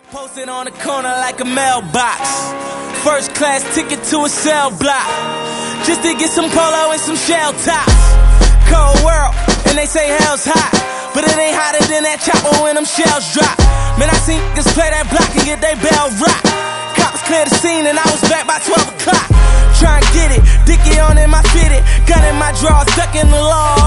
Posted on the corner like a mailbox. First class ticket to a cell block. Just to get some polo and some shell tops. Cold world, and they say hell's hot. But it ain't hotter than that chopper when them shells drop. Man, I seen niggas play that block and get they bell rock. Cops cleared the scene and I was back by 12 o'clock. Try and get it, dicky on in my fitted. Gun in my drawer, stuck in the law.